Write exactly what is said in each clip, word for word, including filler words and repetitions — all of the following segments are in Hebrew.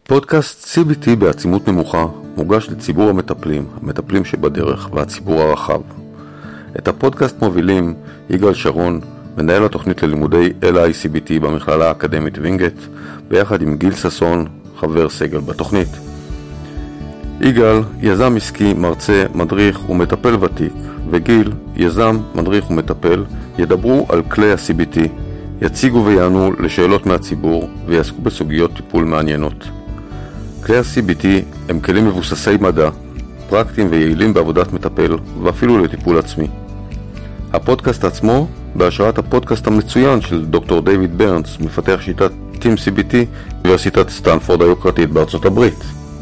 פודקאסט סי בי טי בעצימות נמוכה מוגש לציבור המטפלים, המטפלים שבדרך והציבור הרחב. את הפודקאסט מובילים יגאל שרון, מנהל התוכנית ללימודי אל איי סי בי טי במכללה האקדמית וינגייט, ביחד עם גיל ססון, חבר סגל בתוכנית. יגאל, יזם עסקי, מרצה, מדריך ומטפל ותיק, וגיל, יזם, מדריך ומטפל, ידברו על כלי ה-סי בי טי, יציגו ויענו לשאלות מהציבור ויעסקו בסוגיות טיפול מעניינות. כלי ה-סי בי טי הם כלים מבוססי מדע, פרקטיים ויעילים בעבודת מטפל ואפילו לטיפול עצמי. הפודקאסט עצמו בהשראת הפודקאסט המצוין של דוקטור דיוויד ברנס, מפתח שיטת טים סי בי טי באוניברסיטת סטנפורד היוקרתית בארצות הברית.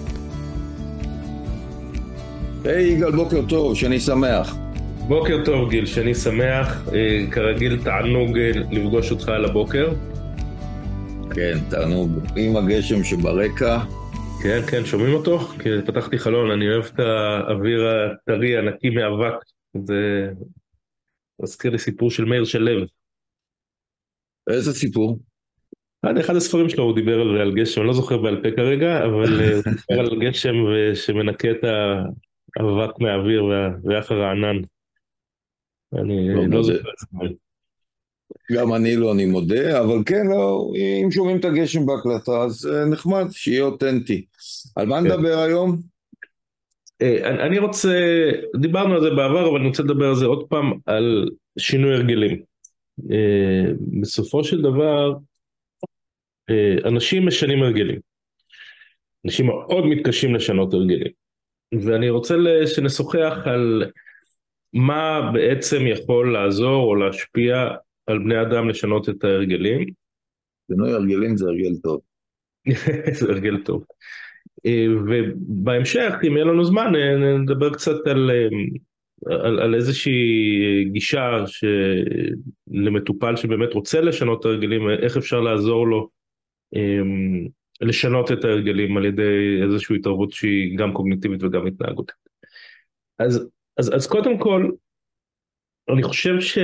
היי יגאל, בוקר טוב, שאני שמח. בוקר טוב גיל, שאני שמח. כרגיל תענוג לפגוש אותך על הבוקר. כן, תענוג. עם הגשם שברקע. כן, כן, שומעים אותו? כי פתחתי חלון, אני אוהב את האוויר הטרי, הנקי מאבק. זה מזכיר לי סיפור של מאיר שלו. איזה סיפור? עד אחד הספרים שלו הוא דיבר על, על גשם, אני לא זוכר בעל פה כרגע, אבל הוא דיבר על גשם שמנקה את האבק מהאוויר ואחר הענן. אני לא, לא זוכר. גם אני לא, אני מודה, אבל כן, לא, אם שומעים את הגשם בהקלטה, אז נחמד, שיהיה אותנטי. על מה נדבר היום? אני רוצה, דיברנו על זה בעבר, אבל אני רוצה לדבר על זה עוד פעם, על שינוי הרגלים. בסופו של דבר, אנשים משנים הרגלים. אנשים מאוד מתקשים לשנות הרגלים. ואני רוצה שנשוחח על מה בעצם יכול לעזור או להשפיע על בני אדם לשנות את ההרגלים. שינוי הרגלים זה הרגל טוב. זה הרגל טוב. ובהמשך, אם יהיה לנו זמן, נדבר קצת על, על, על איזושהי גישה למטופל שבאמת רוצה לשנות את ההרגלים, איך אפשר לעזור לו לשנות את ההרגלים על ידי איזושהי התערבות שהיא גם קוגניטיבית וגם התנהגותית. אז, אז, אז קודם כל, אני חושב ש...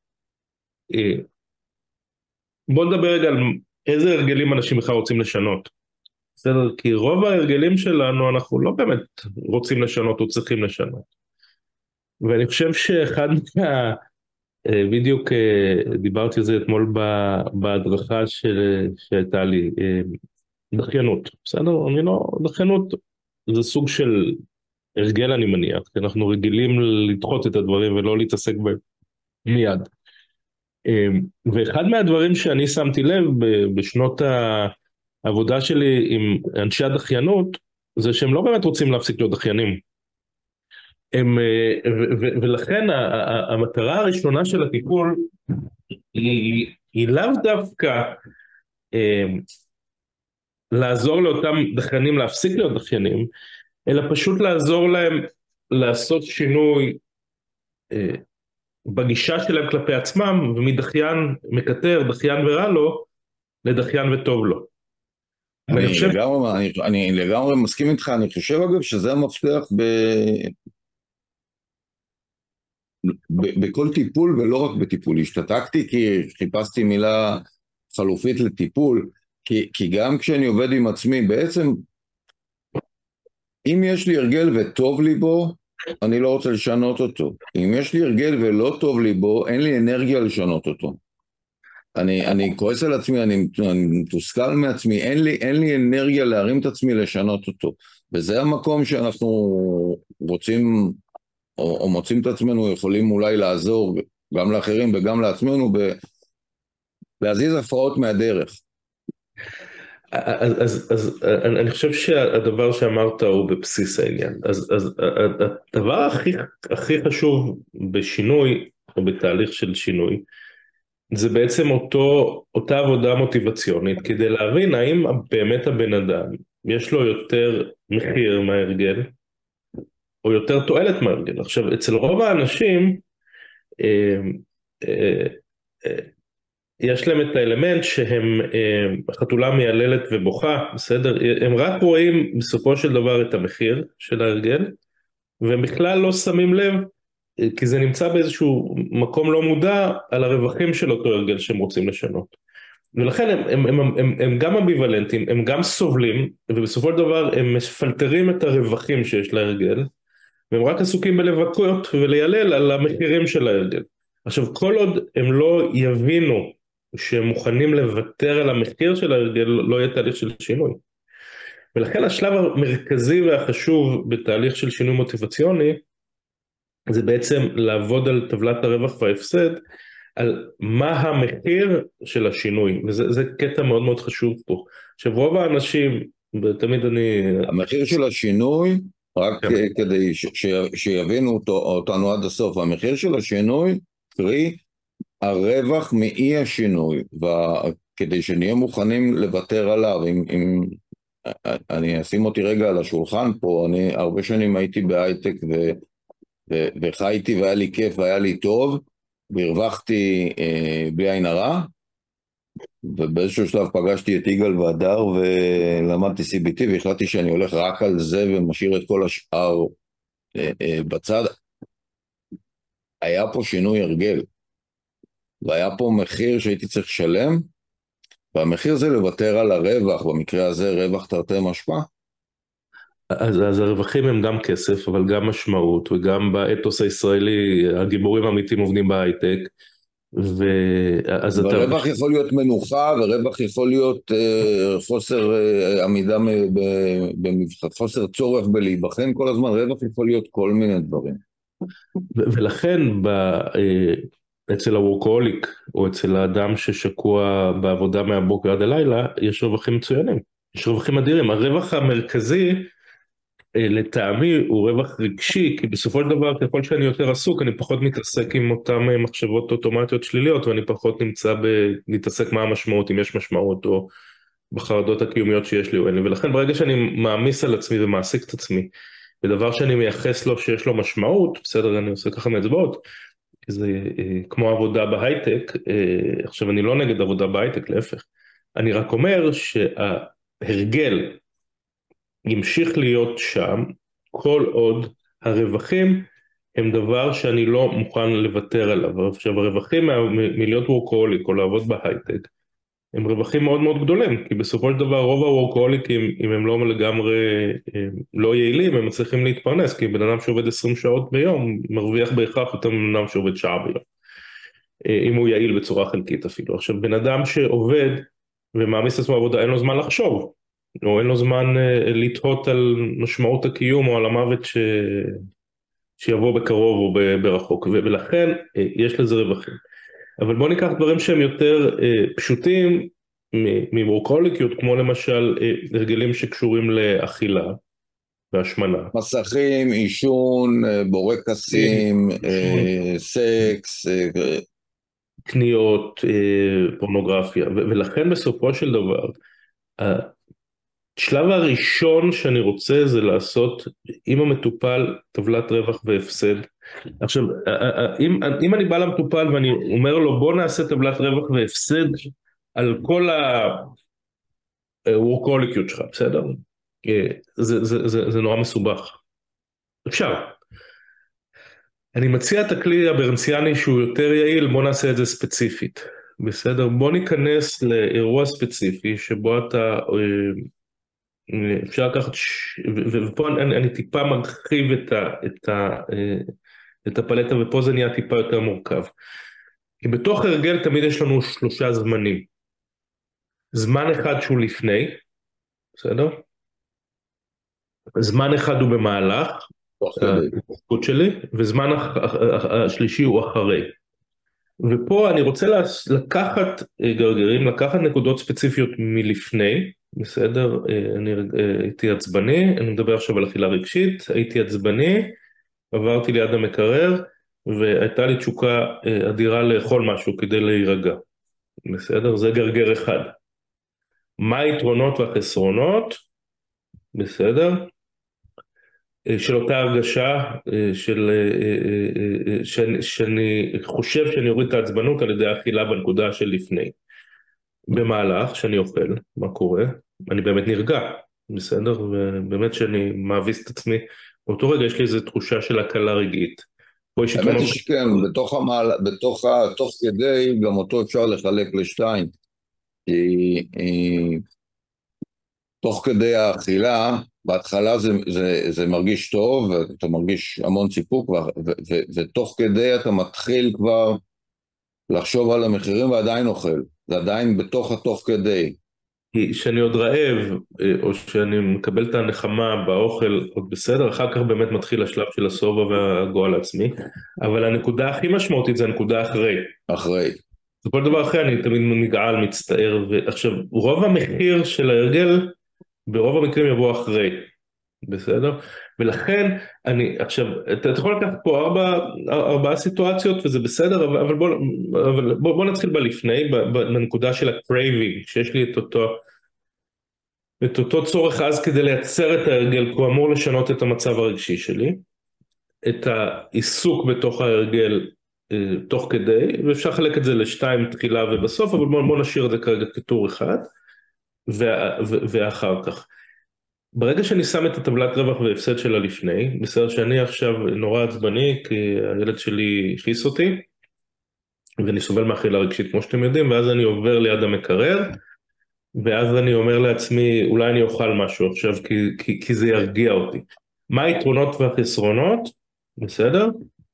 בוא נדבר רגע על איזה הרגלים אנשים בכלל רוצים לשנות. בסדר? כי רוב ההרגלים שלנו אנחנו לא באמת רוצים לשנות או צריכים לשנות. ואני חושב שאחד מה... בדיוק דיברתי על זה אתמול בהדרכה שהייתה לי, דחיינות. בסדר? אני לא... דחיינות זה סוג של הרגל אני מניח, כי אנחנו רגילים לדחות את הדברים ולא להתעסק בהם מיד. ואחד מהדברים שאני שמתי לב בשנות העבודה שלי עם אנשי הדחיינות, זה שהם לא באמת רוצים להפסיק להיות דחיינים. הם, ו- ו- ולכן המטרה הראשונה של הטיפול היא, היא לאו דווקא לעזור לאותם דחיינים להפסיק להיות דחיינים, אלא פשוט לעזור להם לעשות שינוי בגישה שלהם כלפי עצמם, ומדחיין מקטר, דחיין ורע לו, לדחיין וטוב לו. אני, חושב... לגמרי, אני, אני לגמרי מסכים איתך, אני חושב אגב שזה המפתח ב... ב... בכל טיפול ולא רק בטיפול. השתתקתי כי חיפשתי מילה חלופית לטיפול, כי, כי גם כשאני עובד עם עצמי, בעצם אם יש לי הרגל וטוב לי בו, אני לא רוצה לשנות אותו. אם יש לי הרגל ולא טוב לי בו, אין לי אנרגיה לשנות אותו. אני, אני כועס על עצמי, אני, אני מתוסכל מעצמי, אין לי, אין לי אנרגיה להרים את עצמי לשנות אותו. וזה המקום שאנחנו רוצים, או, או מוצאים את עצמנו, יכולים אולי לעזור גם לאחרים וגם לעצמנו, ב, להזיז הפרעות מהדרך. אז, אז, אז אני חושב שהדבר שאמרת הוא בבסיס העניין. אז, אז הדבר הכי, הכי חשוב בשינוי, או בתהליך של שינוי, זה בעצם אותו, אותה עבודה מוטיבציונית, כדי להבין האם באמת הבן אדם, יש לו יותר מחיר מההרגל, או יותר תועלת מההרגל. עכשיו, אצל רוב האנשים, אה, אה, אה, יש להם את האלמנט שהם חתולה מייללת ובוכה, בסדר? הם רק רואים בסופו של דבר את המחיר של ההרגל, והם בכלל לא שמים לב, כי זה נמצא באיזשהו מקום לא מודע, על הרווחים של אותו הרגל שהם רוצים לשנות. ולכן הם, הם, הם, הם, הם, הם גם אמביוולנטים, הם גם סובלים, ובסופו של דבר הם מפלטרים את הרווחים שיש להרגל, והם רק עסוקים בלבכות וליילל על המחירים של ההרגל. עכשיו, כל עוד הם לא יבינו שהם מוכנים לוותר על המחיר של ההרגל, לא יהיה תהליך של שינוי. ולכן השלב המרכזי והחשוב בתהליך של שינוי מוטיבציוני, זה בעצם לעבוד על טבלת הרווח וההפסד, על מה המחיר של השינוי, וזה זה קטע מאוד מאוד חשוב פה. עכשיו רוב האנשים, ותמיד אני... המחיר של השינוי, רק כן. כדי ש, ש, שיבינו אותו, אותנו עד הסוף, המחיר של השינוי, קרי, הרווח מאי השינוי, וכדי שנהיה מוכנים לוותר עליו, אם, אם אני אשים אותי רגע על השולחן פה, אני הרבה שנים הייתי בהייטק ו, ו, וחייתי והיה לי כיף והיה לי טוב, והרווחתי אה, בלי עין הרע, ובאיזשהו שלב פגשתי את יגאל והדר ולמדתי סי בי טי והחלטתי שאני הולך רק על זה ומשאיר את כל השאר אה, אה, בצד. היה פה שינוי הרגל, והיה פה מחיר שהייתי צריך לשלם, והמחיר זה לוותר על הרווח, במקרה הזה רווח תרתי משמע. אז, אז הרווחים הם גם כסף, אבל גם משמעות, וגם באתוס הישראלי, הגיבורים האמיתיים עובדים בהייטק, ואז ורווח אתה... יכול להיות מנוחה, ורווח יכול להיות אה, חוסר אה, עמידה, במבחן, חוסר צורך בלהיבחן כל הזמן, רווח יכול להיות כל מיני דברים. ו- ולכן ב, אה, אצל הוורקוהוליק, או אצל האדם ששקוע בעבודה מהבוקר עד הלילה, יש רווחים מצוינים, יש רווחים אדירים. הרווח המרכזי, לטעמי הוא רווח רגשי, כי בסופו של דבר ככל שאני יותר עסוק אני פחות מתעסק עם אותם מחשבות אוטומטיות שליליות, ואני פחות נמצא בלהתעסק מה המשמעות, אם יש משמעות או בחרדות הקיומיות שיש לי או אין לי. ולכן ברגע שאני מעמיס על עצמי ומעסיק את עצמי בדבר שאני מייחס לו שיש לו משמעות, בסדר, אני עושה ככה מאצבעות, כי זה כמו עבודה בהייטק. עכשיו אני לא נגד עבודה בהייטק, להפך, אני רק אומר שההרגל ימשיך להיות שם כל עוד הרווחים הם דבר שאני לא מוכן לוותר עליו. עכשיו הרווחים מלהיות וורקוהוליק או לעבוד בהייטק הם רווחים מאוד מאוד גדולים, כי בסופו של דבר רוב הוורקוהוליקים, אם הם לא לגמרי לא יעילים, הם מצליחים להתפרנס, כי בן אדם שעובד עשרים שעות ביום מרוויח בהכרח יותר מבן אדם שעובד שעה ביום, אם הוא יעיל בצורה חלקית אפילו. עכשיו בן אדם שעובד ומעמיס עצמו עבודה, אין לו זמן לחשוב, או אין לו זמן לתהות על משמעות הקיום או על המוות ש... שיבוא בקרוב או ברחוק, ולכן יש לזה רווחים. אבל בואו ניקח דברים שהם יותר פשוטים מוורקוהוליקיות, כמו למשל הרגלים שקשורים לאכילה והשמנה. מסכים, עישון, בורקסים, סקס, קניות, פורנוגרפיה, ולכן בסופו של דבר, השלב הראשון שאני רוצה זה לעשות עם המטופל טבלת רווח והפסד. עכשיו, אם, אם אני בא למטופל ואני אומר לו בוא נעשה טבלת רווח והפסד על כל הוורקוהוליקיות שלך, בסדר? זה, זה, זה, זה נורא מסובך. אפשר. אני מציע את הכלי הברנציאני שהוא יותר יעיל, בוא נעשה את זה ספציפית. בסדר? בוא ניכנס לאירוע ספציפי שבו אתה... אפשר לקחת, ופה אני, אני טיפה מרחיב את, ה, את, ה, את הפלטה, ופה זה נהיה טיפה יותר מורכב. כי בתוך הרגל תמיד יש לנו שלושה זמנים. זמן אחד שהוא לפני, בסדר? זמן אחד הוא במהלך, ההתפתחות שלי, וזמן השלישי הוא אחרי. ופה אני רוצה לקחת גרגרים, לקחת נקודות ספציפיות מלפני, בסדר, אני הייתי עצבני, אני מדבר עכשיו על אכילה רגשית, הייתי עצבני, עברתי ליד המקרר, והייתה לי תשוקה אדירה לאכול משהו כדי להירגע, בסדר, זה גרגר אחד. מה היתרונות והחסרונות, בסדר, של אותה הרגשה, של, שאני, שאני חושב שאני אוריד את העצבנות על ידי האכילה בנקודה של לפני. במהלך שאני אוכל, מה קורה? אני באמת נרגע, בסדר? ובאמת שאני מאביס את עצמי, באותו רגע יש לי איזו תחושה של הקלה רגעית. האמת היא שכן, בתוך המעלה, בתוך ה... תוך כדי, גם אותו אפשר לחלק לשתיים. כי היא, תוך כדי האכילה, בהתחלה זה, זה, זה מרגיש טוב, ואתה מרגיש המון סיפוק, ו, ו, ו, ותוך כדי אתה מתחיל כבר לחשוב על המחירים ועדיין אוכל, זה עדיין בתוך התוך כדי. כי שאני עוד רעב, או שאני מקבל את הנחמה באוכל, עוד בסדר, אחר כך באמת מתחיל השלב של הסובה והגועל העצמי, אבל הנקודה הכי משמעותית זה הנקודה אחרי. אחרי. וכל דבר אחרי אני תמיד נגעל, מצטער, ועכשיו, רוב המחיר של ההרגל, ברוב המקרים יבוא אחרי, בסדר? ולכן, אני, עכשיו, אתה, אתה יכול לקחת פה ארבע, ארבעה סיטואציות, וזה בסדר, אבל, אבל, בוא, אבל בוא, בוא נתחיל בלפני, בנקודה של הקרייבינג, שיש לי את אותו, את אותו צורך אז כדי לייצר את ההרגל, כי הוא אמור לשנות את המצב הרגשי שלי, את העיסוק בתוך ההרגל, תוך כדי, ואפשר לחלק את זה לשתיים תחילה ובסוף, אבל בוא, בוא נשאיר את זה כרגע כטור אחד, וה, ואחר כך. ברגע שאני שם את הטבלת רווח והפסד שלה לפני, בסדר שאני עכשיו נורא עצבני, כי הילד שלי הכיס אותי, ואני סובל מאכילה רגשית כמו שאתם יודעים, ואז אני עובר ליד המקרר, ואז אני אומר לעצמי, אולי אני אוכל משהו עכשיו, כי, כי, כי זה ירגיע אותי. מה היתרונות והחסרונות, בסדר?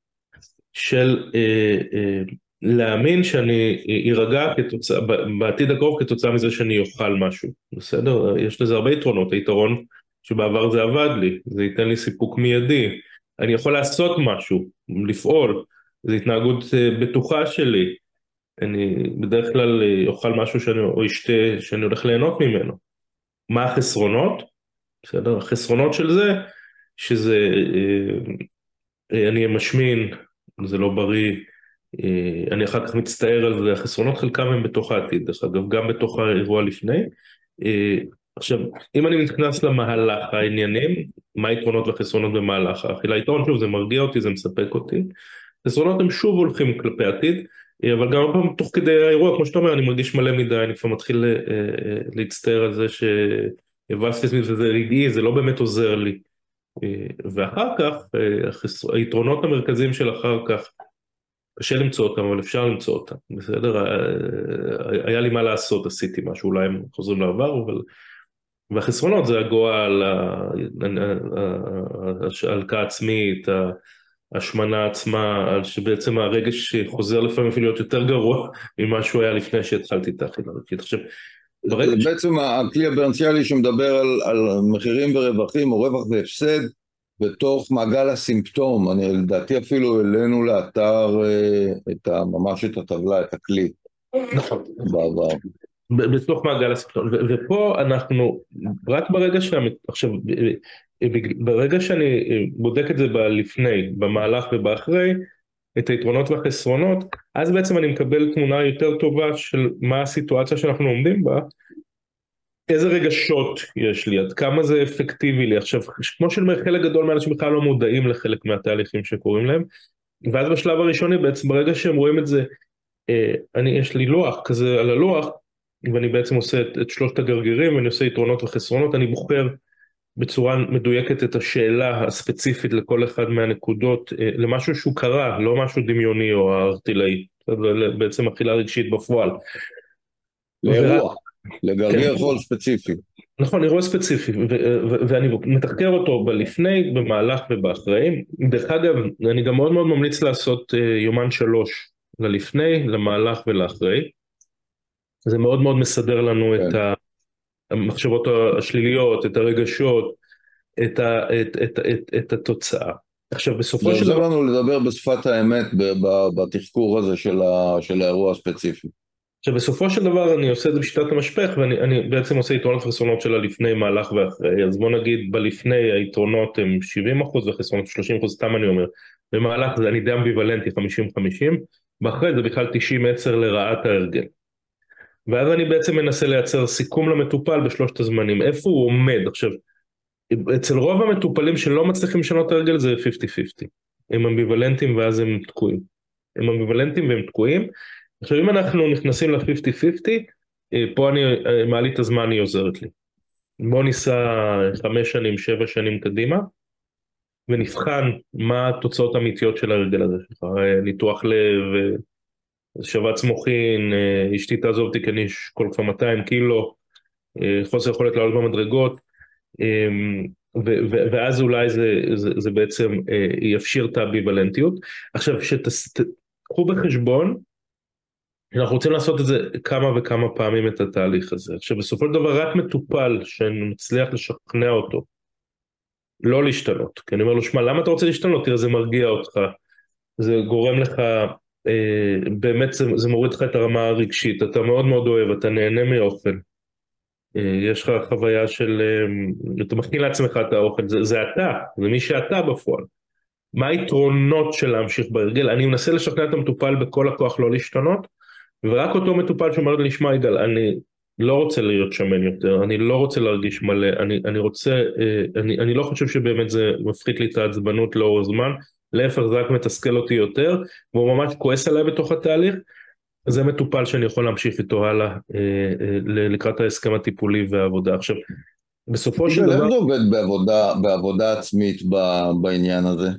של אה, אה, להאמין שאני ארגע כתוצא, בעתיד הקרוב כתוצאה מזה שאני אוכל משהו, בסדר? יש לזה הרבה יתרונות, היתרון שבעבר זה עבד לי, זה ייתן לי סיפוק מיידי, אני יכול לעשות משהו, לפעול, זו התנהגות בטוחה שלי, אני בדרך כלל אוכל משהו שאני, או אשתה שאני הולך ליהנות ממנו. מה החסרונות? בסדר? החסרונות של זה, שזה, אני משמין, זה לא בריא, אני אחר כך מצטער על זה, החסרונות חלקם הם בתוך העתיד, דרך אגב, גם בתוך האירוע לפני. עכשיו, אם אני מתכנס למהלך העניינים, מה היתרונות והחסרונות במהלך האכילה? היתרון שוב, זה מרגיע אותי, זה מספק אותי. חסרונות הם שוב הולכים כלפי עתיד, אבל גם פעם תוך כדי האירוע, כמו שאתה אומר, אני מרגיש מלא מדי, אני כבר מתחיל להצטער על זה שהבסתי וזה רגעי, זה לא באמת עוזר לי. ואחר כך, היתרונות המרכזיים של אחר כך, קשה למצוא אותם, אבל אפשר למצוא אותם, בסדר? היה לי מה לעשות, עשיתי משהו, אולי הם חוזרים לעבר, אבל... והחסרונות זה הגועל, ההלקה עצמית, ההשמנה עצמה, שבעצם הרגש חוזר לפעמים אפילו להיות יותר גרוע ממה שהוא היה לפני שהתחלתי את האכילה רגשית. עכשיו, ברגע... בעצם הכלי הדיפרנציאלי שמדבר על, על מחירים ורווחים או רווח והפסד, בתוך מעגל הסימפטום, אני לדעתי אפילו אלינו לאתר את ה, ממש את הטבלה, את הכלי. נכון. בעבר. בתוך מעגל הסימפטום, ופה אנחנו, רק ברגע שאני, עכשיו, ברגע שאני בודק את זה בלפני, במהלך ובאחרי, את היתרונות והחסרונות, אז בעצם אני מקבל תמונה יותר טובה של מה הסיטואציה שאנחנו עומדים בה, איזה רגשות יש לי, עד כמה זה אפקטיבי לי. עכשיו, כמו שאומר, חלק גדול מהאנשים בכלל לא מודעים לחלק מהתהליכים שקורים להם, ואז בשלב הראשוני בעצם, ברגע שהם רואים את זה, אני, יש לי לוח כזה על הלוח, ואני בעצם עושה את, את שלושת הגרגירים, ואני עושה יתרונות וחסרונות, אני בוחר בצורה מדויקת את השאלה הספציפית לכל אחד מהנקודות, למשהו שהוא קרה, לא משהו דמיוני או ארטילאי, בעצם אכילה רגשית בפועל. לאירוע. לגרגר חול ספציפי. נכון, אירוע ספציפי, ואני מתחקר אותו בלפני, במהלך ובאחרי. דרך אגב, אני גם מאוד מאוד ממליץ לעשות יומן שלוש, ללפני, למהלך ולאחרי. זה מאוד מאוד מסדר לנו את המחשבות השליליות, את הרגשות, את, ה, את, את, את, את התוצאה. עכשיו, בסופו של דבר... זה לנו לדבר בשפת האמת בתחקור הזה של, ה, של האירוע הספציפי. עכשיו בסופו של דבר אני עושה את זה בשיטת המשפך, ואני אני בעצם עושה יתרונות וחסרונות שלה לפני, מהלך ואחרי. אז בוא נגיד בלפני היתרונות הם שבעים אחוז וחסרונות שלושים אחוז, סתם אני אומר. במהלך זה אני די אמביוולנטי חמישים חמישים, ואחרי זה בכלל תשעים עשר לרעת ההרגל. ואז אני בעצם מנסה לייצר סיכום למטופל בשלושת הזמנים. איפה הוא עומד? עכשיו, אצל רוב המטופלים שלא מצליחים לשנות את ההרגל זה חמישים חמישים. הם אמביוולנטים ואז הם תקועים. הם אמביוולנטים והם תקועים. עכשיו אם אנחנו נכנסים ל-חמישים חמישים, פה אני, מעלית הזמן היא עוזרת לי. בוא ניסע חמש שנים, שבע שנים קדימה, ונבחן מה התוצאות האמיתיות של הרגל הזה שלך, ניתוח לב, שבץ מוחין, אשתי תעזוב אותי כי אני כל כבר מאתיים קילו, חוסר יכולת לעלות במדרגות, ו- ו- ואז אולי זה, זה, זה בעצם יפשיר את האמביוולנטיות. עכשיו, שתקחו בחשבון, אנחנו רוצים לעשות את זה כמה וכמה פעמים את התהליך הזה. עכשיו, בסופו של דבר רק מטופל שנצליח לשכנע אותו לא להשתנות, כי אני אומר לו, שמה, למה אתה רוצה להשתנות? תראה, זה מרגיע אותך, זה גורם לך, אה, באמת זה, זה מוריד לך את הרמה הרגשית, אתה מאוד מאוד אוהב, אתה נהנה מאוכל, אה, יש לך חוויה של, אה, אתה מכין לעצמך את האוכל, זה, זה אתה, זה מי שאתה בפועל. מה היתרונות של להמשיך בהרגל? אני מנסה לשכנע את המטופל בכל הכוח לא להשתנות, ורק אותו מטופל שאומר לי, שמע יגאל, אני לא רוצה להיות שמן יותר, אני לא רוצה להרגיש מלא, אני, אני רוצה, אני, אני לא חושב שבאמת זה מפחית לי את העצבנות לאור הזמן, להפך זה רק מתסכל אותי יותר, והוא ממש כועס עליי בתוך התהליך, זה מטופל שאני יכול להמשיך איתו הלאה לקראת ההסכם הטיפולי והעבודה. עכשיו, בסופו של דבר... איך זה עובד בעבודה, בעבודה עצמית בעניין הזה?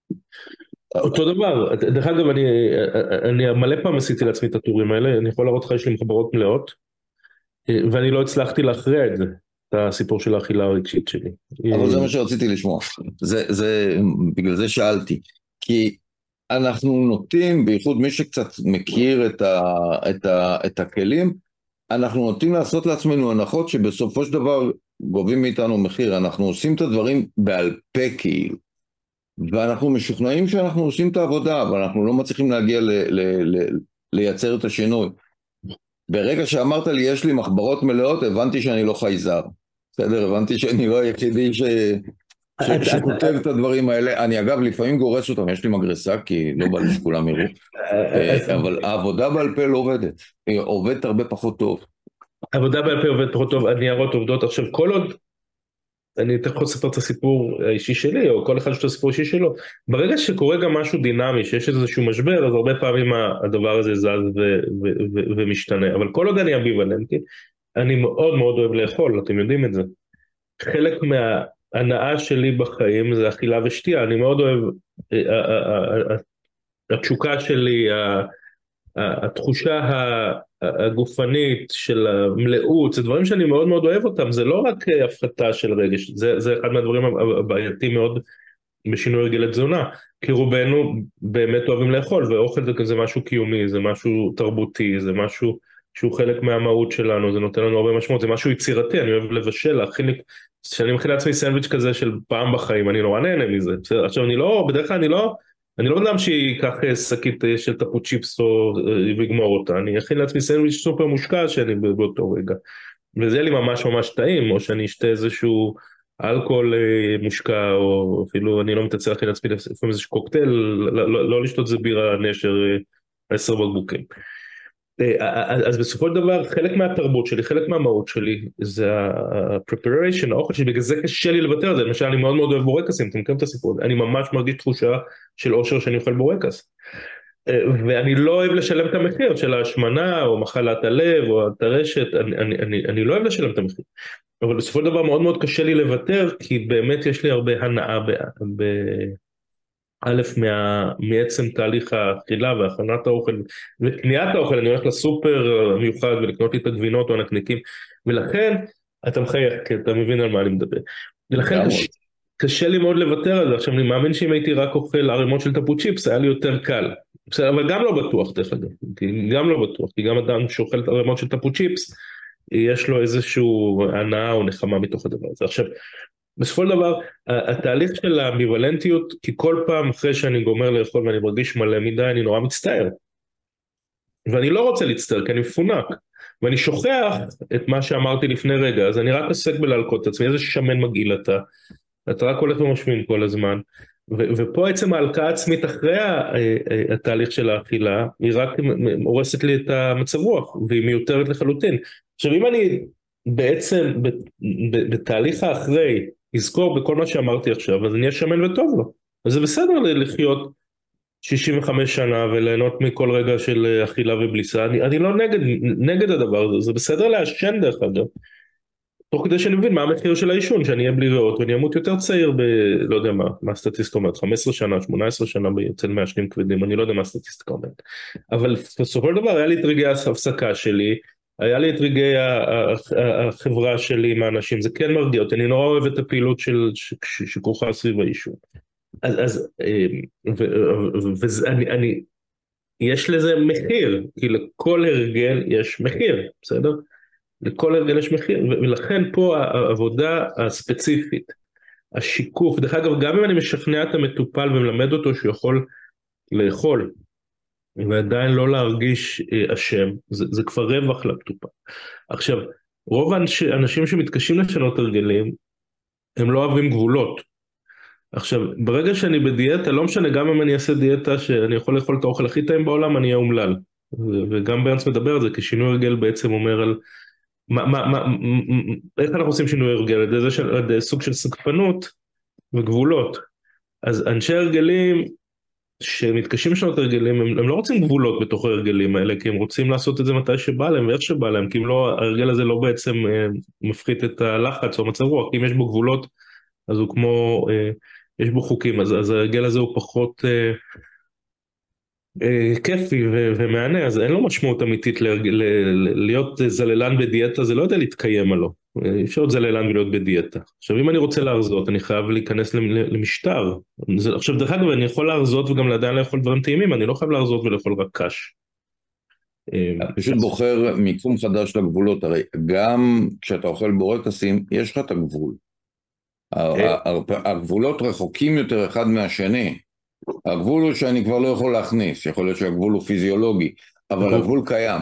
אותו דבר, דרך אגב, אני, אני מלא פעם עשיתי לעצמי את הטורים האלה, אני יכול להראות לך, יש לי מחברות מלאות, ואני לא הצלחתי להכריע את זה, את הסיפור של האכילה הרגשית שלי. אבל זה מה שרציתי לשמוע, זה, זה, בגלל זה שאלתי, כי אנחנו נוטים, בייחוד מי שקצת מכיר את, ה, את, ה, את הכלים, אנחנו נוטים לעשות לעצמנו הנחות שבסופו של דבר גובים מאיתנו מחיר, אנחנו עושים את הדברים בעל פה כאילו, ואנחנו משוכנעים שאנחנו עושים את העבודה, אבל אנחנו לא מצליחים להגיע ל, ל, ל, לייצר את השינוי. ברגע שאמרת לי יש לי מחברות מלאות, הבנתי שאני לא חייזר. בסדר, הבנתי שאני לא היחידי ש... ש... שכותב את הדברים האלה. אני אגב לפעמים גורס אותם, יש לי מגרסה כי לא בא לי שכולם יראו. אבל העבודה בעל פה לא עובדת, היא עובדת הרבה פחות טוב. העבודה בעל פה עובדת פחות טוב, הניירות עובדות. עכשיו כל עוד, אני אתן לך לספר את הסיפור האישי שלי, או כל אחד יש את הסיפור האישי שלו, ברגע שקורה גם משהו דינמי, שיש איזשהו משבר, אז הרבה פעמים הדבר הזה זז ו- ו- ו- ומשתנה, אבל כל עוד אני אמביוולנטי, אני מאוד מאוד אוהב לאכול, אתם יודעים את זה. חלק מההנאה שלי בחיים זה אכילה ושתייה, אני מאוד אוהב, התשוקה שלי, התחושה הגופנית של המלאות, זה דברים שאני מאוד מאוד אוהב אותם, זה לא רק הפחתה של רגש, זה, זה אחד מהדברים הבעייתיים מאוד בשינוי הרגלי תזונה, כי רובנו באמת אוהבים לאכול, ואוכל זה כזה משהו קיומי, זה משהו תרבותי, זה משהו שהוא חלק מהמהות שלנו, זה נותן לנו הרבה משמעות, זה משהו יצירתי, אני אוהב לבשל, להכין לי, כשאני מכין לעצמי סנדוויץ' כזה של פעם בחיים, אני נורא נהנה מזה, עכשיו אני לא, בדרך כלל אני לא, אני לא אדם שיקח שקית של טפו צ'יפס או ויגמור אותה, אני אכין לעצמי סנדוויץ' סופר מושקע שאני באותו רגע, וזה לי ממש ממש טעים, או שאני אשתה איזשהו אלכוהול מושקע, או אפילו אני לא מתעצר להכין לעצמי לפעמים איזשהו קוקטייל, לא, לא, לא לשתות זה בירה נשר עשר בקבוקים. אז בסופו של דבר חלק מהתרבות שלי, חלק מהמהות שלי זה ה-preparation, האוכל שלי, בגלל זה קשה לי לוותר על זה, למשל אני מאוד מאוד אוהב בורקסים, אתם מכירים את הסיפור, אני ממש מרגיש תחושה של אושר שאני אוכל בורקס, ואני לא אוהב לשלם את המחיר של ההשמנה או מחלת הלב או הטרשת, אני, אני, אני, אני לא אוהב לשלם את המחיר, אבל בסופו של דבר מאוד מאוד קשה לי לוותר, כי באמת יש לי הרבה הנאה ב... ב א', מה, מעצם תהליך האכילה והכנת האוכל וקניית האוכל, אני הולך לסופר מיוחד ולקנות לי את הגבינות או הנקניקים, ולכן אתה מחייך, כי אתה מבין על מה אני מדבר, ולכן קשה, קשה לי מאוד לוותר על זה. עכשיו אני מאמין שאם הייתי רק אוכל ערימות של טפו צ'יפס היה לי יותר קל, אבל גם לא בטוח דרך אגב, גם לא בטוח, כי גם אדם שאוכל ערימות של טפו צ'יפס יש לו איזשהו הנאה או נחמה מתוך הדבר הזה. עכשיו בסופו של דבר, התהליך של האמביוולנטיות, כי כל פעם אחרי שאני גומר לאכול ואני מרגיש מלא מדי, אני נורא מצטער. ואני לא רוצה להצטער, כי אני מפונק. ואני שוכח את מה שאמרתי לפני רגע, אז אני רק עוסק בלהלקות את עצמי, איזה שמן מגעיל אתה. אתה רק הולך ומשמין כל הזמן. ו- ופה עצם ההלקאה העצמית אחרי התהליך של האכילה, היא רק הורסת לי את המצב רוח, והיא מיותרת לחלוטין. עכשיו אם אני בעצם בתהליך האחרי, יזכור בכל מה שאמרתי עכשיו, אז אני אהיה שמן וטוב לו. אז זה בסדר לחיות שישים וחמש שנה וליהנות מכל רגע של אכילה ובליסה. אני, אני לא נגד, נגד הדבר הזה, זה בסדר לעשן דרך אגב. תוך כדי שאני מבין מה המחיר של העישון, שאני אהיה בלי ריאות ואני אמות יותר צעיר ב... לא יודע מה, מה הסטטיסטיקה אומרת, חמש עשרה שנה, שמונה עשרה שנה אצל מעשנים כבדים, אני לא יודע מה הסטטיסטיקה אומרת. אבל בסופו של דבר היה לי את רגעי ההפסקה שלי, היה לי את רגעי החברה שלי עם האנשים, זה כן מרגיע אותי, אני נורא אוהב את הפעילות של... שכרוכה סביב העישון. אז, אז ואני, אני, יש לזה מחיר, כי לכל הרגל יש מחיר, בסדר? לכל הרגל יש מחיר, ולכן פה העבודה הספציפית, השיקוף, דרך אגב, גם אם אני משכנע את המטופל ומלמד אותו שהוא יכול לאכול, ועדיין לא להרגיש אשם, זה, זה כבר רווח למטופל. עכשיו, רוב האנשים שמתקשים לשנות הרגלים, הם לא אוהבים גבולות. עכשיו, ברגע שאני בדיאטה, לא משנה, גם אם אני אעשה דיאטה שאני יכול לאכול את האוכל הכי טעים בעולם, אני אהיה אומלל. וגם ברנס מדבר על זה, כי שינוי הרגל בעצם אומר על מה, מה, מה, איך אנחנו עושים שינוי הרגל? זה של, סוג של סגפנות וגבולות. אז אנשי הרגלים שמתקשים לשנות הרגלים, הם, הם לא רוצים גבולות בתוך הרגלים האלה, כי הם רוצים לעשות את זה מתי שבא להם ואיך שבא להם, כי אם לא, הרגל הזה לא בעצם אה, מפחית את הלחץ או מצב רוח, כי אם יש בו גבולות, אז הוא כמו, אה, יש בו חוקים, אז, אז הרגל הזה הוא פחות אה, אה, כיפי ו- ומענה, אז אין לו משמעות אמיתית ל- ל- להיות זללן בדיאטה, זה לא יודע להתקיים עלו, אפשר להיות זללן ולהיות בדיאטה. עכשיו אם אני רוצה להרזות, אני חייב להיכנס למשטר, זה, עכשיו דרך אגב אני יכול להרזות וגם עדיין לאכול דברים טעימים, אני לא חייב להרזות ולאכול רק קש. אתה פשוט בוחר מיקום חדש לגבולות, הרי גם כשאתה אוכל בורקסים, יש לך את הגבול. הגבולות רחוקים יותר אחד מהשני, הגבול הוא שאני כבר לא יכול להכניס, יכול להיות שהגבול הוא פיזיולוגי, אבל הגבול קיים.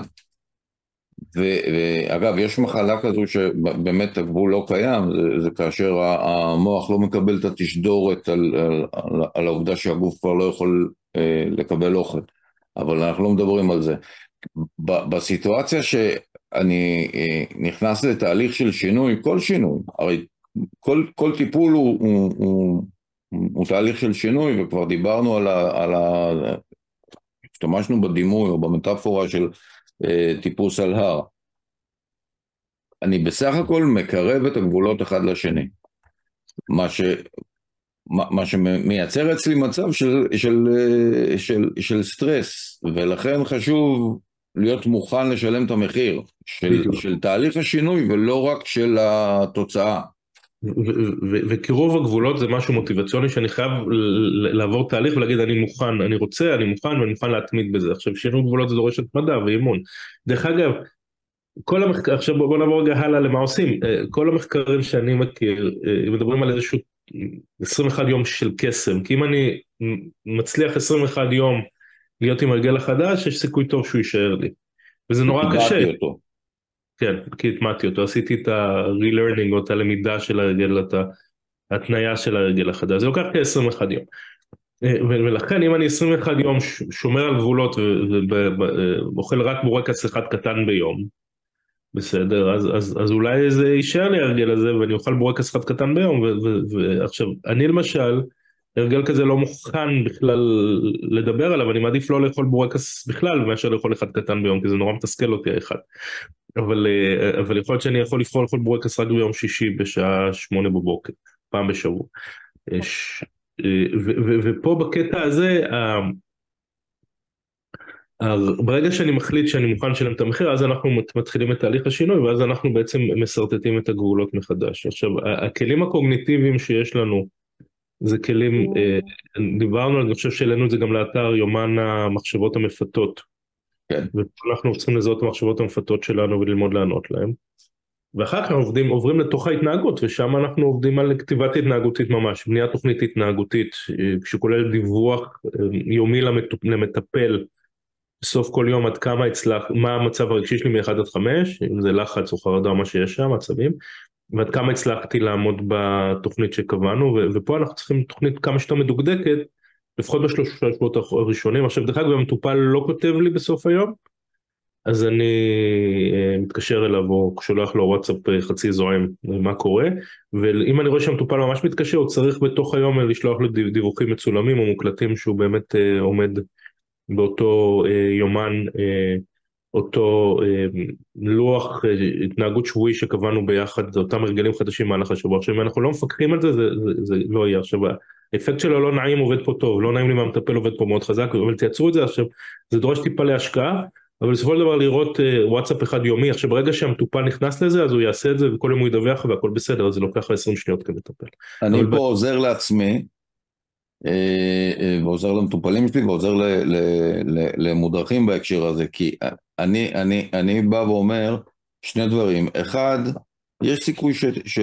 ואגב, יש מחלה כזו שבאמת הגבול לא קיים, זה, זה כאשר המוח לא מקבל את התשדורת על, על, על, על העובדה שהגוף כבר לא יכול אה, לקבל אוכל, אבל אנחנו לא מדברים על זה. ב, בסיטואציה שאני אה, נכנס לתהליך של שינוי, כל שינוי, הרי כל, כל טיפול הוא, הוא, הוא, הוא תהליך של שינוי, וכבר דיברנו על ה... על ה השתמשנו בדימוי או במטאפורה של אה, טיפוס על הר. אני בסך הכל מקרב את הגבולות אחד לשני. מה, ש, מה, מה שמייצר אצלי מצב של, של, של, של סטרס, ולכן חשוב להיות מוכן לשלם את המחיר של, של תהליך השינוי ולא רק של התוצאה. וקירוב הגבולות זה משהו מוטיבציוני שאני חייב לעבור תהליך ולהגיד אני מוכן, אני רוצה, אני מוכן ואני מוכן להתמיד בזה. עכשיו שינוי גבולות זה דורש התמדה ואימון. דרך אגב, כל המחקר, עכשיו בוא נעבור רגע הלאה למה עושים, כל המחקרים שאני מכיר מדברים על איזשהו עשרים ואחד יום של קסם, כי אם אני מצליח עשרים ואחד יום להיות עם הרגל החדש, יש סיכוי טוב שהוא יישאר לי, וזה נורא קשה. אותו. כן, כי התמדתי אותו, עשיתי את ה-relearning או את הלמידה של הרגל, את ההתניה של הרגל החדש, זה לוקח כ-עשרים ואחד יום. ולכן אם אני עשרים ואחד יום שומר על גבולות ואוכל רק בורקס אחד קטן ביום, בסדר, אז, אז, אז אולי זה יישאר לי הרגל הזה ואני אוכל בורקס אחד קטן ביום, ועכשיו, אני למשל, הרגל כזה לא מוכן בכלל לדבר עליו, אני מעדיף לא לאכול בורקס בכלל, מאשר לאכול אחד קטן ביום, כי זה נורא מתסכל אותי האחד. אבל, אבל יכול להיות שאני יכול לבחור לאכול בורקס רק ביום שישי בשעה שמונה בבוקר, פעם בשבוע. ש, ו, ו, ופה בקטע הזה, ברגע שאני מחליט שאני מוכן לשלם את המחיר, אז אנחנו מתחילים את תהליך השינוי, ואז אנחנו בעצם מסרטטים את הגבולות מחדש. עכשיו, הכלים הקוגניטיביים שיש לנו, זה כלים, דיברנו, אני חושב שהעלינו את זה גם לאתר יומן המחשבות המפתות. כן. ואנחנו צריכים לזהות את המחשבות המפתות שלנו וללמוד לענות להם. ואחר כך עובדים, עוברים לתוך ההתנהגות, ושם אנחנו עובדים על כתיבת התנהגותית ממש, בניית תוכנית התנהגותית, שכולל דיווח יומי למטפל, בסוף כל יום עד כמה הצלח, מה המצב הרגשי שלי מ-אחד עד חמש, אם זה לחץ או חרדה או מה שיש שם, מצבים, ועד כמה הצלחתי לעמוד בתוכנית שקבענו, ופה אנחנו צריכים תוכנית כמה שיותר מדוקדקת, לפחות בשלושה שבועות הראשונים. עכשיו דרך אגב, המטופל לא כותב לי בסוף היום, אז אני מתקשר אליו או שולח לו וואטסאפ חצי זועם מה קורה, ואם אני רואה שהמטופל ממש מתקשר, הוא צריך בתוך היום לשלוח לו דיווחים מצולמים או מוקלטים שהוא באמת עומד באותו יומן אותו אה, לוח אה, התנהגות שבועי שקבענו ביחד, זה אותם הרגלים חדשים מהלך השבוע. עכשיו אם אנחנו לא מפקחים על זה, זה, זה, זה לא יהיה. עכשיו האפקט שלו לא נעים עובד פה טוב, לא נעים לי מהמטפל עובד פה מאוד חזק, אבל תייצרו את זה עכשיו, זה דורש טיפה להשקעה, אבל בסופו של דבר לראות אה, וואטסאפ אחד יומי, עכשיו ברגע שהמטופל נכנס לזה, אז הוא יעשה את זה וכל יום הוא ידווח והכל בסדר, אז זה לוקח עשרים שניות כמטפל. אני אבל פה עוזר לעצמי, אה, אה, ועוזר למטופלים שלי, ועוזר ל- ל- ל- למודרכים בהקשר הזה, כי אני, אני, אני בא ואומר שני דברים. אחד, יש סיכוי ש, ש,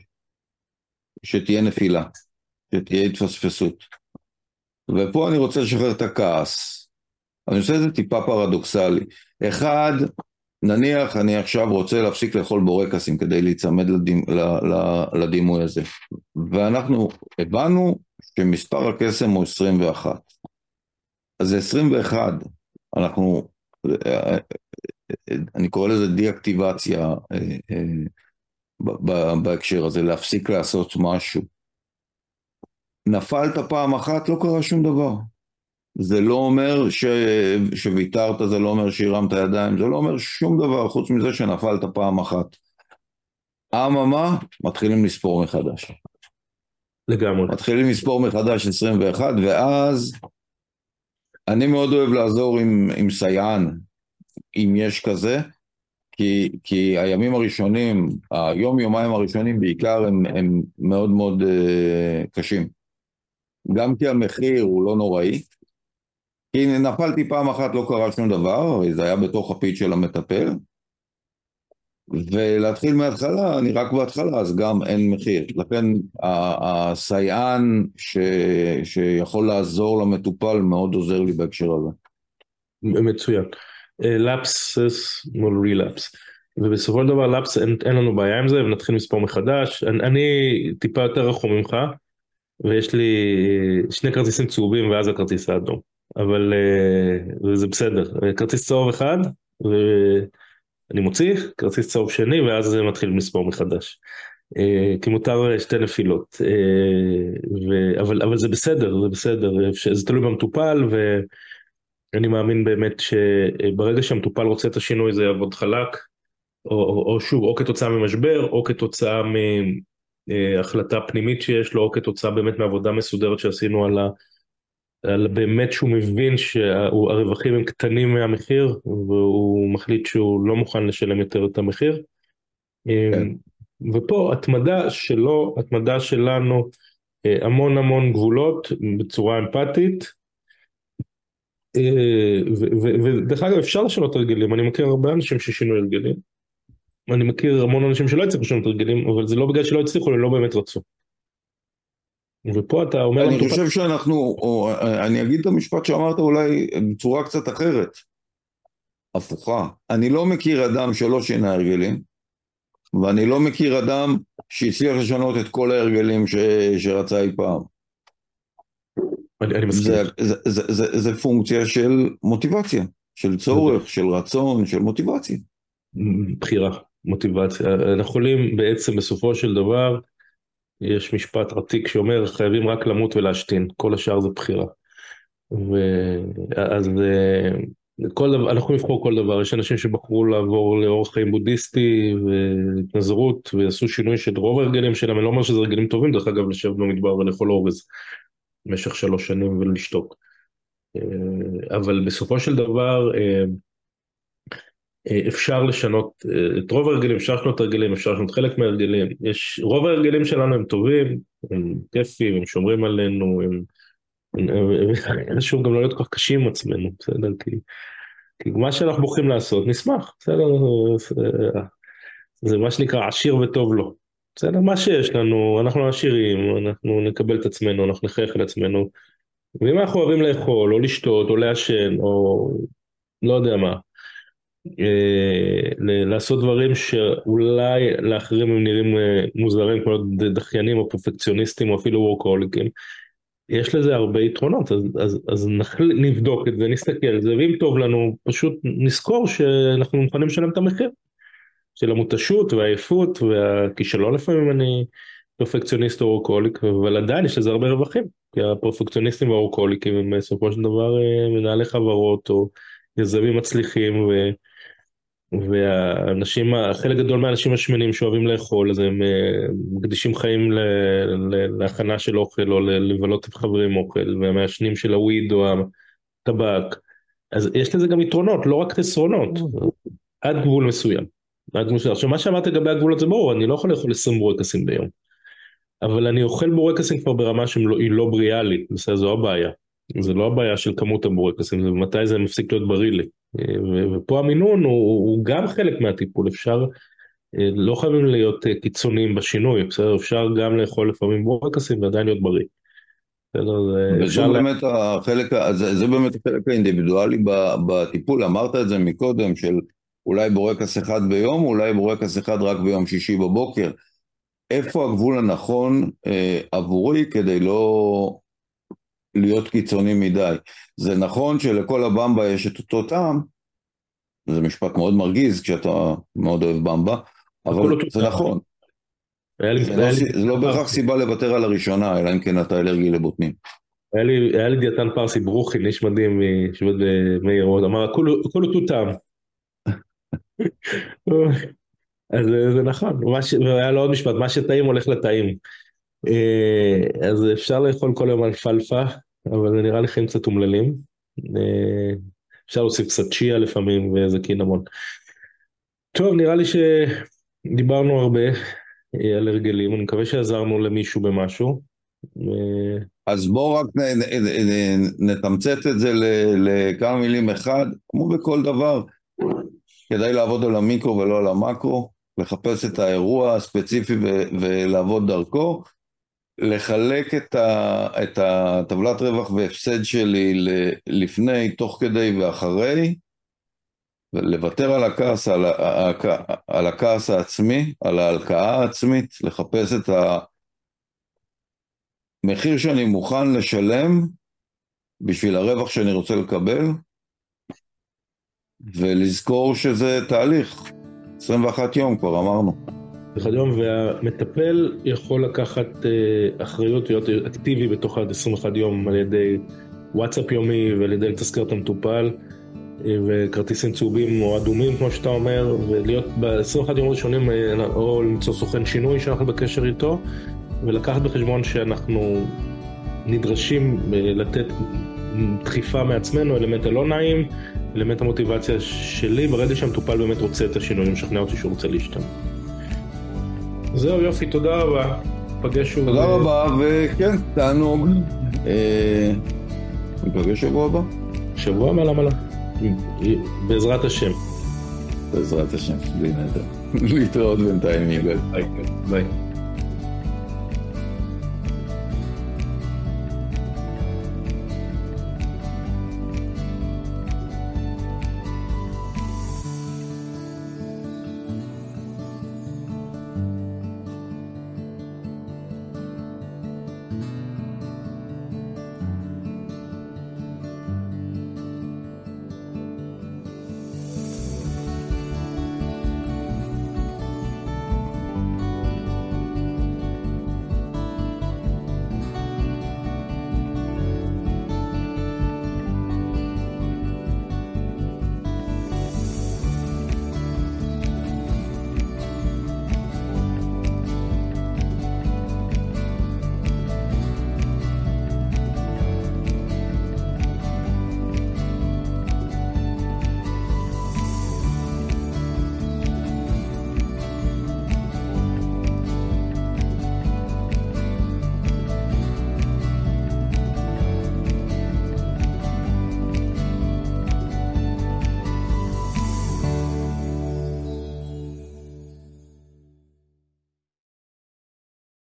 שתהיה נפילה, שתהיה התפספסות. ופה אני רוצה לשחרר את הכעס. אני עושה את זה טיפה פרדוקסלי. אחד, נניח אני עכשיו רוצה להפסיק לאכול בורקסים כדי להיצמד לדימ, לדימוי הזה. ואנחנו הבנו שמספר הקסם הוא עשרים ואחת. אז זה עשרים ואחת. אנחנו, אני קורא לזה די-אקטיבציה בהקשר הזה, להפסיק לעשות משהו. נפלת פעם אחת, לא קרה שום דבר. זה לא אומר ש... שוויתרת, זה לא אומר שהרמת ידיים, זה לא אומר שום דבר חוץ מזה שנפלת פעם אחת. אממה, מתחילים לספור מחדש. לגמרי. מתחילים לספור מחדש עשרים ואחת, ואז אני מאוד אוהב לעזור עם, עם סייען, אם יש כזה, כי, כי הימים הראשונים, היום יומיים הראשונים בעיקר הם, הם מאוד מאוד uh, קשים. גם כי המחיר הוא לא נוראי, כי נפלתי פעם אחת לא קרה שום דבר, זה היה בתוך הפיד של המטפל, ולהתחיל מההתחלה, אני רק בהתחלה, אז גם אין מחיר. לכן הסייען ש... שיכול לעזור למטופל מאוד עוזר לי בהקשר הזה. מצוין. לפסס מול רילפס. ובסופו של דבר לפס אין, אין לנו בעיה עם זה, ונתחיל מספור מחדש. אני, אני טיפה יותר רחום ממך, ויש לי שני כרטיסים צהובים ואז הכרטיס האדום. אבל זה בסדר. כרטיס צהוב אחד, ואני מוציא, כרטיס צהוב שני, ואז זה מתחיל מספור מחדש. כי מותר שתי נפילות. ו... אבל, אבל זה בסדר, זה בסדר. זה תלוי במטופל, ואני מאמין באמת שברגע שהמטופל רוצה את השינוי זה יעבוד חלק, או, או, או שוב, או כתוצאה ממשבר, או כתוצאה מהחלטה פנימית שיש לו, או כתוצאה באמת מעבודה מסודרת שעשינו על ה... על באמת שהוא מבין שהרווחים הם קטנים מהמחיר, והוא מחליט שהוא לא מוכן לשלם יותר את המחיר. כן. ופה התמדה שלו, התמדה שלנו, המון המון גבולות בצורה אמפתית, ודרך אגב אפשר לשנות הרגלים, אני מכיר הרבה אנשים ששינו הרגלים, אני מכיר המון אנשים שלא הצליחו לשנות הרגלים, אבל זה לא בגלל שלא הצליחו, אלא לא באמת רצו. ופה אתה אומר... אני חושב פת... שאנחנו, או, אני אגיד את המשפט שאמרת אולי בצורה קצת אחרת, הפוכה. אני לא מכיר אדם שלא שינה הרגלים, ואני לא מכיר אדם שהצליח לשנות את כל ההרגלים ש... שרצה אי פעם. אני, אני מסכים. זה, זה, זה, זה, זה פונקציה של מוטיבציה, של צורך, של רצון, של מוטיבציה. בחירה, מוטיבציה. אנחנו יכולים בעצם בסופו של דבר, יש משפט עתיק שאומר חייבים רק למות ולהשתין, כל השאר זה בחירה. ואז כל דבר, אנחנו נבחור כל דבר, יש אנשים שבחרו לעבור לאורח חיים בודהיסטי והתנזרות ויעשו שינוי של רוב הרגלים שלהם, אני לא אומר שזה רגלים טובים, דרך אגב לשבת במדבר ולאכול אורז במשך שלוש שנים ולשתוק. אבל בסופו של דבר אפשר לשנות את רוב הרגלים, אפשר לשנות הרגלים, אפשר לשנות חלק מהרגלים, יש, רוב הרגלים שלנו הם טובים, הם כיפים, הם שומרים עלינו, הם, חשוב גם לא להיות כל כך קשים עם עצמנו, בסדר? כי, כי מה שאנחנו בוחרים לעשות, נשמח, בסדר? זה מה שנקרא עשיר וטוב לו, בסדר? מה שיש לנו, אנחנו עשירים, אנחנו נקבל את עצמנו, אנחנו נחייך על עצמנו, ואם אנחנו אוהבים לאכול, או לשתות, או לעשן, או לא יודע מה, לעשות דברים שאולי לאחרים הם נראים מוזרים כמו דחיינים או פרפקציוניסטים או אפילו וורקהוליקים, יש לזה הרבה יתרונות, אז, אז, אז נבדוק את זה, נסתכל על זה, ואם טוב לנו פשוט נזכור שאנחנו מוכנים לשלם את המחיר של המותשות והעייפות והכישלון, לפעמים אני פרפקציוניסט או וורקהוליק, אבל עדיין יש לזה הרבה רווחים, כי הפרפקציוניסטים והוורקהוליקים הם בסופו של דבר מנהלי חברות או יזמים מצליחים, ו והאנשים, חלק גדול מהאנשים השמנים שאוהבים לאכול, אז הם מקדישים חיים להכנה של אוכל, או לבלות עם חברים אוכל, והמעשנים של הוויד או הטבק. אז יש לזה גם יתרונות, לא רק חסרונות, עד גבול מסוים. עד גבול מסוים. עכשיו, מה שאמרת לגבי הגבולות זה ברור, אני לא יכול לאכול עשרים בורקסים ביום. אבל אני אוכל בורקסים כבר ברמה שהיא לא בריאה לי, בסדר, זו הבעיה. זה לא הבעיה של כמות הבורקסים, זה מתי זה מפסיק להיות בריא לי. ופה המינון הוא, הוא גם חלק מהטיפול, אפשר, לא חייבים להיות קיצוניים בשינוי, בסדר, אפשר גם לאכול לפעמים בורקסים ועדיין להיות בריא. וזה באמת החלק, זה, זה באמת החלק האינדיבידואלי בטיפול, אמרת את זה מקודם, של אולי בורקס אחד ביום, אולי בורקס אחד רק ביום שישי בבוקר. איפה הגבול הנכון אה, עבורי כדי לא להיות קיצוני מדי? זה נכון שלכל הבמבה יש את אותו טעם, זה משפט מאוד מרגיז כשאתה מאוד אוהב במבה, אבל זה נכון. זה לא, זה לא בהכרח סיבה לוותר על הראשונה, אלא אם כן אתה אלרגי לבוטנים. היה לי, היה לי דיאטן פרסי ברוכין, איש מדהים משבט מאיר, אמר, הכל אותו טעם. אז זה נכון, והיה לו עוד משפט, מה שטעים הולך לטעים. אז אפשר לאכול כל יום אלפלפה, אבל זה נראה לי חיים קצת אומללים. אפשר להוסיף קצת צ'יה לפעמים, וזה קינמון. טוב, נראה לי שדיברנו הרבה על הרגלים, אני מקווה שעזרנו למישהו במשהו. אז בואו רק נתמצת את זה לכמה מילים. אחד, כמו בכל דבר, כדאי לעבוד על המיקרו ולא על המקרו, לחפש את האירוע הספציפי ולעבוד דרכו, לחלק את, ה, את הטבלת רווח והפסד שלי לפני, תוך כדי ואחרי, ולוותר על הכעס, על, על הכעס העצמי, על ההלקאה העצמית, לחפש את המחיר שאני מוכן לשלם בשביל הרווח שאני רוצה לקבל, ולזכור שזה תהליך, עשרים ואחד יום כבר אמרנו. עשרים ואחד יום, והמטפל יכול לקחת אחריות, להיות אקטיבי בתוך עשרים ואחד יום על ידי וואטסאפ יומי ועל ידי לתזכר את המטופל, וכרטיסים צהובים או אדומים כמו שאתה אומר, ולהיות ב-עשרים ואחד יום ראשונים או למצוא סוכן שינוי שאנחנו בקשר איתו, ולקחת בחשבון שאנחנו נדרשים לתת דחיפה מעצמנו, אלמנט הלא נעים, אלמנט המוטיבציה שלי, ברגע שהמטופל באמת רוצה את השינוי, משכנע אותי שהוא רוצה להשתנה. זהו, יופי, תודה רבה. פגש שוב. תודה רבה, וכן, תענוג. נפגש שבוע הבא. שבוע הבא, למה לא? בעזרת השם. בעזרת השם, בלי נדע. להתראות בינתיים, יגאל. ביי. ביי.